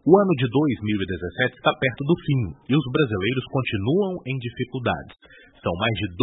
O ano de 2017 está perto do fim e os brasileiros continuam em dificuldades. São mais de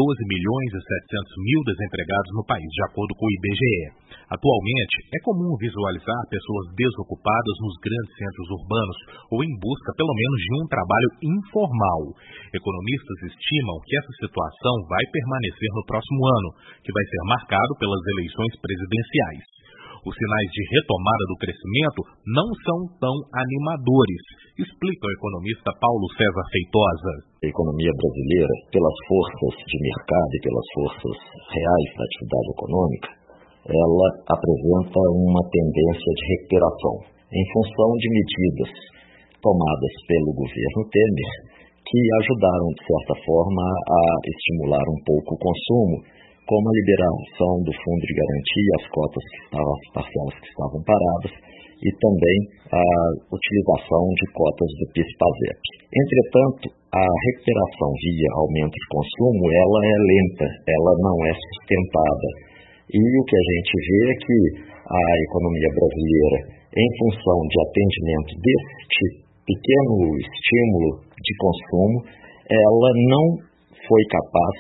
12.700.000 desempregados no país, de acordo com o IBGE. Atualmente, é comum visualizar pessoas desocupadas nos grandes centros urbanos ou em busca, pelo menos, de um trabalho informal. Economistas estimam que essa situação vai permanecer no próximo ano, que vai ser marcado pelas eleições presidenciais. Os sinais de retomada do crescimento não são tão animadores, explica o economista Paulo César Feitosa. A economia brasileira, pelas forças de mercado e pelas forças reais da atividade econômica, ela apresenta uma tendência de recuperação em função de medidas tomadas pelo governo Temer, que ajudaram, de certa forma, a estimular um pouco o consumo, como a liberação do Fundo de Garantia, as parcelas que estavam paradas, e também a utilização de cotas do PIS/PASEP. Entretanto, a recuperação via aumento de consumo, ela é lenta, ela não é sustentada. E o que a gente vê é que a economia brasileira, em função de atendimento deste pequeno estímulo de consumo, ela não foi capaz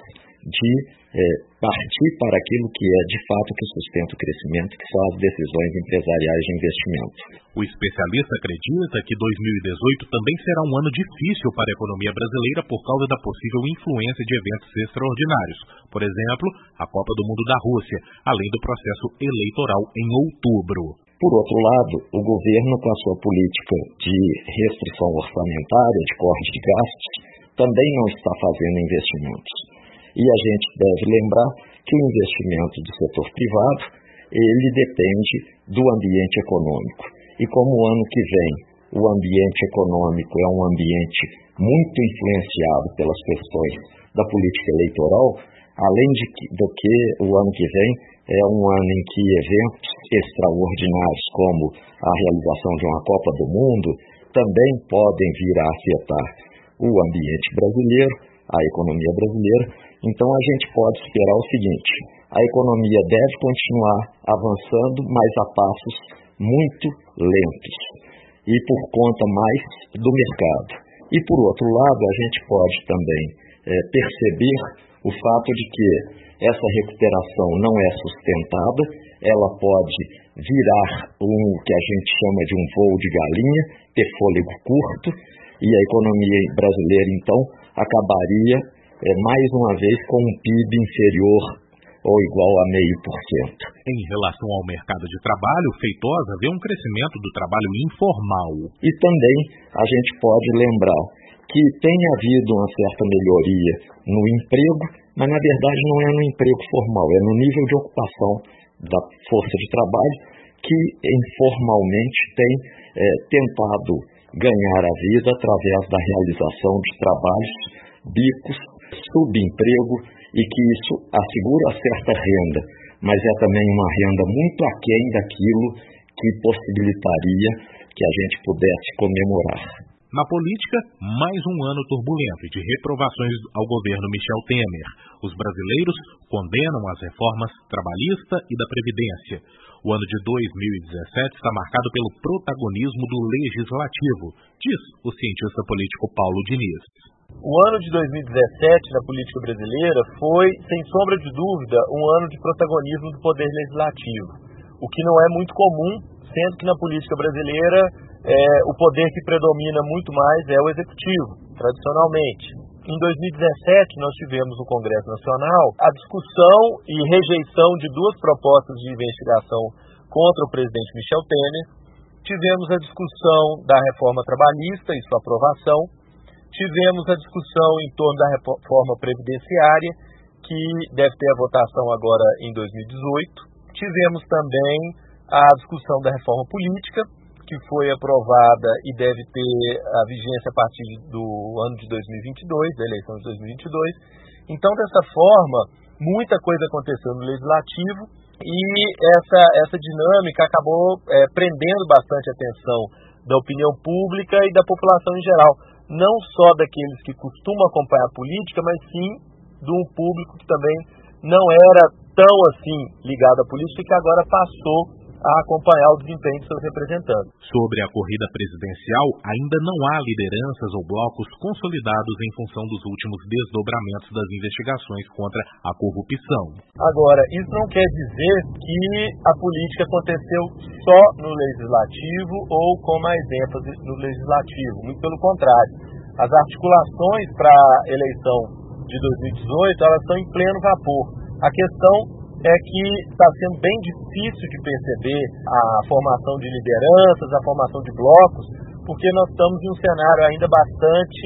de partir para aquilo que é de fato que sustenta o crescimento, que são as decisões empresariais de investimento. O especialista acredita que 2018 também será um ano difícil para a economia brasileira por causa da possível influência de eventos extraordinários, por exemplo, a Copa do Mundo da Rússia, além do processo eleitoral em outubro. Por outro lado, o governo, com a sua política de restrição orçamentária, de corte de gastos, também não está fazendo investimentos. E a gente deve lembrar que o investimento do setor privado, ele depende do ambiente econômico. E como o ano que vem o ambiente econômico é um ambiente muito influenciado pelas questões da política eleitoral, além do que o ano que vem é um ano em que eventos extraordinários como a realização de uma Copa do Mundo também podem vir a afetar o ambiente brasileiro, a economia brasileira. Então a gente pode esperar o seguinte: a economia deve continuar avançando, mas a passos muito lentos e por conta mais do mercado. E por outro lado, a gente pode também perceber o fato de que essa recuperação não é sustentada, ela pode virar o que a gente chama de um voo de galinha, ter fôlego curto, e a economia brasileira então acabaria mais uma vez com um PIB inferior ou igual a 0,5%. Em relação ao mercado de trabalho, Feitosa vê um crescimento do trabalho informal. E também a gente pode lembrar que tem havido uma certa melhoria no emprego, mas na verdade não é no emprego formal, é no nível de ocupação da força de trabalho que informalmente tem tentado ganhar a vida através da realização de trabalhos, bicos, subemprego, e que isso assegura certa renda, mas é também uma renda muito aquém daquilo que possibilitaria que a gente pudesse comemorar. Na política, mais um ano turbulento e de reprovações ao governo Michel Temer. Os brasileiros condenam as reformas trabalhista e da Previdência. O ano de 2017 está marcado pelo protagonismo do legislativo, diz o cientista político Paulo Diniz. O ano de 2017 na política brasileira foi, sem sombra de dúvida, um ano de protagonismo do poder legislativo, o que não é muito comum, sendo que na política brasileira o poder que predomina muito mais é o executivo, tradicionalmente. Em 2017, nós tivemos no Congresso Nacional a discussão e rejeição de duas propostas de investigação contra o presidente Michel Temer. Tivemos a discussão da reforma trabalhista e sua aprovação. Tivemos a discussão em torno da reforma previdenciária, que deve ter a votação agora em 2018. Tivemos também a discussão da reforma política, que foi aprovada e deve ter a vigência a partir do ano de 2022, da eleição de 2022. Então, dessa forma, muita coisa aconteceu no Legislativo e essa dinâmica acabou prendendo bastante a atenção da opinião pública e da população em geral. Não só daqueles que costumam acompanhar a política, mas sim de um público que também não era tão assim ligado à política e que agora passou a acompanhar o desempenho de seus representantes. Sobre a corrida presidencial, ainda não há lideranças ou blocos consolidados em função dos últimos desdobramentos das investigações contra a corrupção. Agora, isso não quer dizer que a política aconteceu só no Legislativo ou com mais ênfase no Legislativo. Muito pelo contrário. As articulações para a eleição de 2018, elas estão em pleno vapor. A questão é que está sendo bem difícil de perceber a formação de lideranças, a formação de blocos, porque nós estamos em um cenário ainda bastante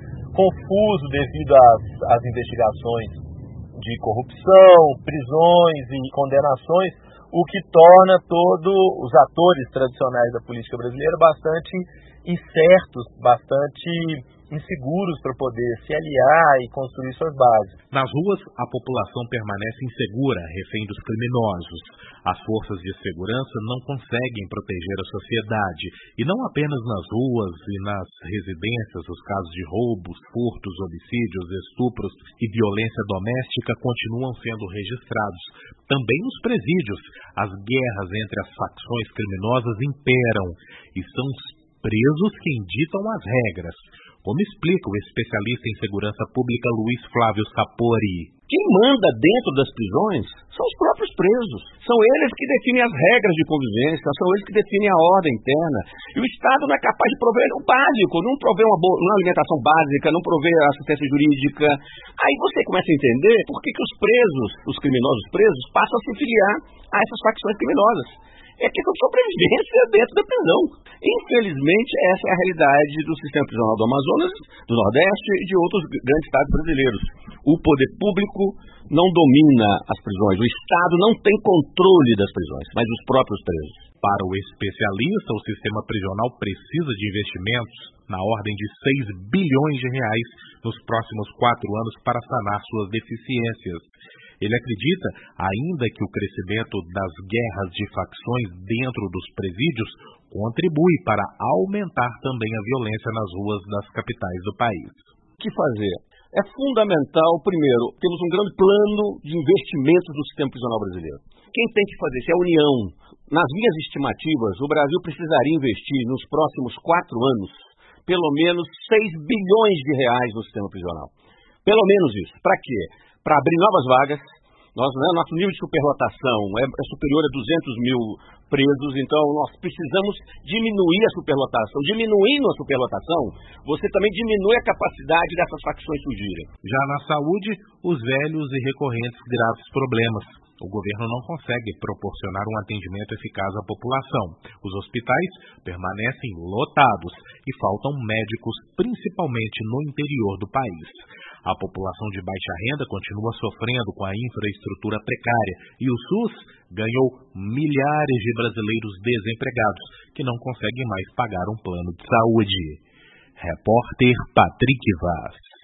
confuso devido às investigações de corrupção, prisões e condenações, o que torna todos os atores tradicionais da política brasileira bastante incertos, bastante inseguros para poder se aliar e construir suas bases. Nas ruas, a população permanece insegura, refém dos criminosos. As forças de segurança não conseguem proteger a sociedade. E não apenas nas ruas e nas residências, os casos de roubos, furtos, homicídios, estupros e violência doméstica continuam sendo registrados. Também nos presídios, as guerras entre as facções criminosas imperam e são os presos quem ditam as regras, como explica o especialista em segurança pública Luiz Flávio Sapori. Quem manda dentro das prisões são os próprios presos. São eles que definem as regras de convivência, são eles que definem a ordem interna. E o Estado não é capaz de prover o básico, não prover uma alimentação básica, não prover assistência jurídica. Aí você começa a entender por que os presos, os criminosos presos, passam a se filiar a essas facções criminosas. É questão de sobrevivência dentro da prisão. Infelizmente, essa é a realidade do sistema prisional do Amazonas, do Nordeste e de outros grandes estados brasileiros. O poder público não domina as prisões, o Estado não tem controle das prisões, mas os próprios presos. Para o especialista, o sistema prisional precisa de investimentos na ordem de 6 bilhões de reais nos próximos 4 anos para sanar suas deficiências. Ele acredita ainda que o crescimento das guerras de facções dentro dos presídios contribui para aumentar também a violência nas ruas das capitais do país. O que fazer? É fundamental, primeiro, temos um grande plano de investimentos do sistema prisional brasileiro. Quem tem que fazer isso é a União. Nas minhas estimativas, o Brasil precisaria investir nos próximos 4 anos pelo menos 6 bilhões de reais no sistema prisional. Pelo menos isso. Para quê? Para abrir novas vagas. Nosso nível de superlotação é superior a 200 mil presos, então nós precisamos diminuir a superlotação. Diminuindo a superlotação, você também diminui a capacidade dessas facções surgirem. Já na saúde, os velhos e recorrentes graves problemas. O governo não consegue proporcionar um atendimento eficaz à população. Os hospitais permanecem lotados e faltam médicos, principalmente no interior do país. A população de baixa renda continua sofrendo com a infraestrutura precária e o SUS ganhou milhares de brasileiros desempregados que não conseguem mais pagar um plano de saúde. Repórter Patrick Vaz.